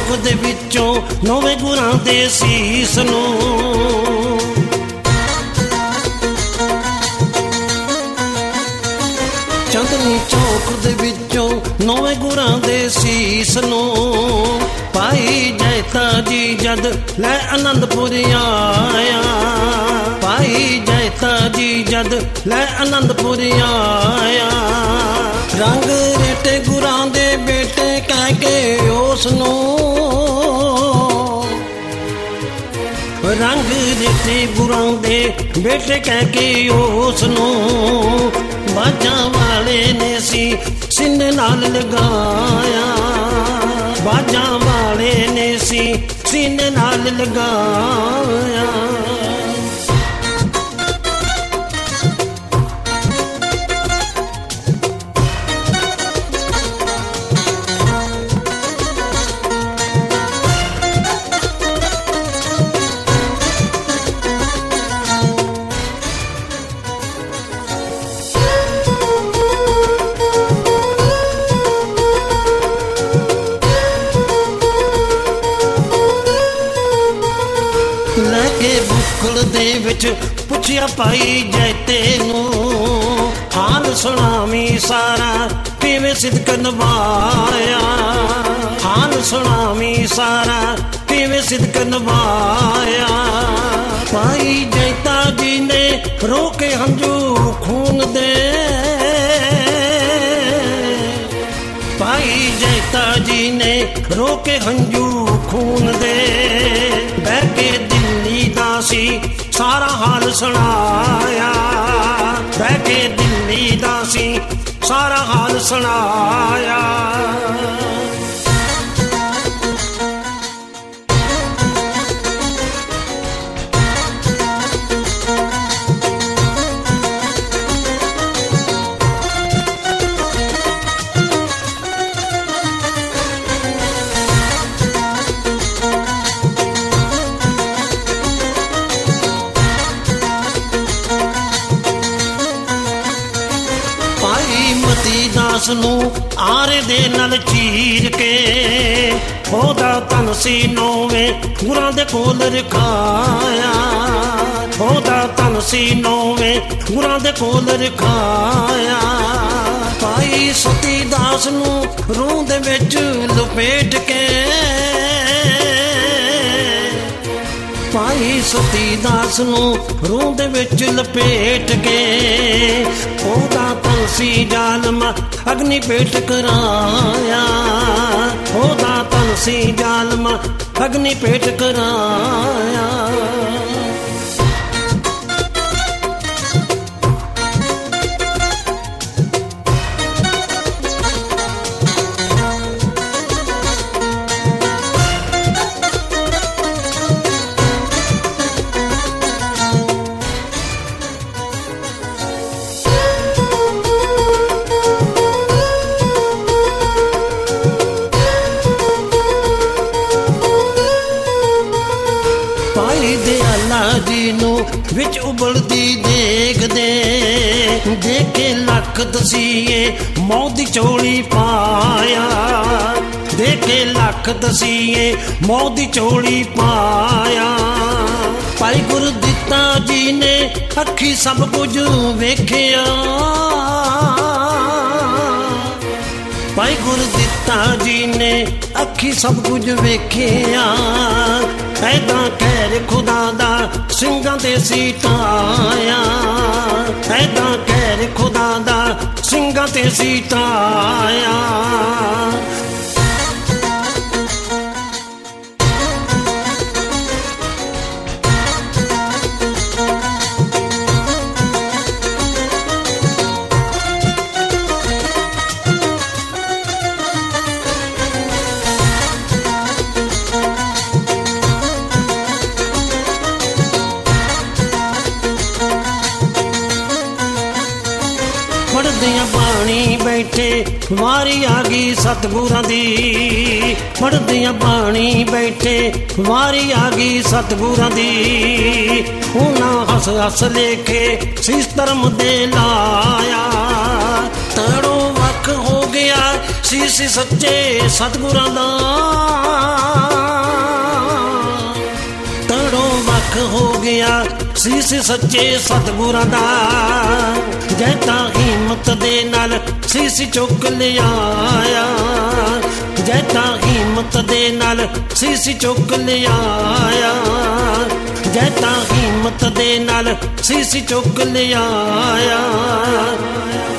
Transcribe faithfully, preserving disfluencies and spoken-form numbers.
ਚੌਕ ਦੇ ਵਿੱਚੋਂ ਨੌਵੇਂ ਗੁਰਾਂ ਦੇ ਸੀਸ ਨੂੰ। ਚਾਂਦਨੀ ਚੌਕ ਦੇ ਵਿੱਚੋਂ ਨੌਵੇਂ ਗੁਰਾਂ ਦੇ ਸੀਸ ਨੂੰ ਭਾਈ ਜੈਤਾ ਜੀ ਜਦ ਲੈ ਅਨੰਦਪੁਰ ਆਇਆ। ਭਾਈ ਜੈਤਾ ਜੀ ਜਦ ਲੈ ਅਨੰਦਪੁਰ ਆਇਆ। ਰੰਗ ਰੇਟੇ ਗੁਰਾਂ ਦੇ ਬੇਟੇ ਕਹਿ ਕੇ ਉਸ ਨੂੰ, ਰੰਗ ਰੇਟੇ ਗੁਰਾਂ ਦੇ ਬੇਟੇ ਕਹਿ ਕੇ ਉਸ ਨੂੰ ਬਾਜਾਂ ਵਾਲੇ ਨੇ ਸੀ ਸੀਨੇ ਨਾਲ ਲਗਾਇਆ। ਬਾਜਾਂ ਵਾਲੇ ਨੇ ਸੀ ਸੀਨੇ ਨਾਲ ਲਗਾਇਆ। ਲੈ ਕੇ ਬੁੱਕਲ ਦੇ ਵਿੱਚ ਪੁੱਛਿਆ ਭਾਈ ਜੈਤੇ ਨੂੰ, ਹਾਲ ਸੁਣਾਵੀਂ ਸਾਰਾ ਕਿਵੇਂ ਸਿਦਕ ਨਿਭਾਇਆ। ਹਾਲ ਸੁਣਾਵੀਂ ਸਾਰਾ ਕਿਵੇਂ ਸਿਦਕ ਨਿਭਾਇਆ। ਭਾਈ ਜੈਤਾ ਜੀ ਨੇ ਰੋਕੇ ਹੰਝੂ ਖੂਨ ਦੇ। ਭਾਈ ਜੈਤਾ ਜੀ ਨੇ ਰੋਕੇ ਹੰਝੂ ਖੂਨ ਦੇ। ਬਹਿ ਕੇ ਦਿੱਲੀ ਦਾ ਸੀ ਸਾਰਾ ਹਾਲ ਸੁਣਾਇਆ। ਬਹਿ ਕੇ ਦਿੱਲੀ ਦਾ ਸੀ ਸਾਰਾ ਹਾਲ ਸੁਣਾਇਆ। ਦਾਸ ਨੂੰ ਆਰੇ ਦੇ ਨਾਲ ਚੀਰ ਕੇ ਉਹਦਾ ਤਨ ਸੀ ਨੌਵੇਂ ਗੁਰਾਂ ਦੇ ਕੋਲ ਰਖਾਇਆ। ਉਹਦਾ ਤਨ ਸੀ ਨੌਵੇਂ ਗੁਰਾਂ ਦੇ ਕੋਲ ਰਖਾਇਆ। ਭਾਈ ਸਤੀ ਦਾਸ ਨੂੰ ਰੂਹ ਦੇ ਵਿੱਚ ਲਪੇਟ ਕੇ, ਭਾਈ ਸਤੀ ਦਾਸ ਨੂੰ ਰੂਹ ਦੇ ਵਿੱਚ ਲਪੇਟ ਕੇ ਉਹਦਾ ਤਨ ਸੀ ਜ਼ਾਲਮ ਅਗਨੀ ਭੇਟ ਕਰਾਇਆ। ਉਹਦਾ ਤਨ ਸੀ ਜ਼ਾਲਮ ਅਗਨੀ ਭੇਟ ਕਰਾਇਆ। ਜੀ ਨੂੰ ਵਿੱਚ ਉਬਲਦੀ ਦੇਖਦੇ ਦੇਖੇ ਲੱਖ ਦਸੀਏ ਮੌਤ ਦੀ ਝੋਲੀ ਪਾਇਆ। ਦੇਖੇ ਲੱਖ ਦਸੀਏ ਮੌਤ ਦੀ ਝੋਲੀ ਪਾਇਆ। ਭਾਈ ਗੁਰਦਿੱਤਾ ਜੀ ਨੇ ਅੱਖੀ ਸਭ ਕੁਝ ਵੇਖਿਆ। ਭਾਈ ਗੁਰਦਿੱਤਾ ਜੀ ਨੇ ਅੱਖੀ ਸਭ ਕੁਝ ਵੇਖਿਆ। ਐਦਾਂ ਕਹਿਰ ਖੁਦਾ ਦਾ ਸਿੰਘਾਂ ਦੇ ਸੀ ਟਾਇਆ। ਐਦਾਂ ਕਹਿਰ ਖੁਦਾ ਦਾ ਸਿੰਘਾਂ ਤੇ ਸੀ ਟਾਇਆ। ਪੜ੍ਹਦਿਆਂ ਬਾਣੀ ਬੈਠੇ ਵਾਰੀ ਆ ਗਈ ਸਤਿਗੁਰਾਂ ਦੀ। ਪੜ੍ਹਦਿਆਂ ਬਾਣੀ ਬੈਠੇ ਵਾਰੀ ਆ ਗਈ ਸਤਿਗੁਰਾਂ ਦੀ। ਉਹਨਾਂ ਹੱਸ ਹੱਸ ਲੇਖੇ ਸੀਸ ਧਰਮ ਦੇ ਲਾਇਆ। ਤੜੋਂ ਵੱਖ ਹੋ ਗਿਆ ਸੀਸ ਸੱਚੇ ਸਤਿਗੁਰਾਂ ਦਾ ਤੜੋਂ ਵੱਖ ਹੋ ਗਿਆ ਸੀਸ ਸੱਚੇ ਸਤਿਗੁਰਾਂ ਦਾ ਜੈ ਤਾਂ ਹਿੰਮਤ ਦੇ ਨਾਲ ਸੀਸ ਚੁੱਕ ਲਿਆਇਆ ਜੈ ਤਾਂ ਹਿੰਮਤ ਦੇ ਨਾਲ ਸੀਸ ਚੁੱਕ ਲਿਆਇਆ ਜੈ ਤਾਂ ਹਿੰਮਤ ਦੇ ਨਾਲ ਸੀਸ ਚੁੱਕ ਲਿਆਇਆ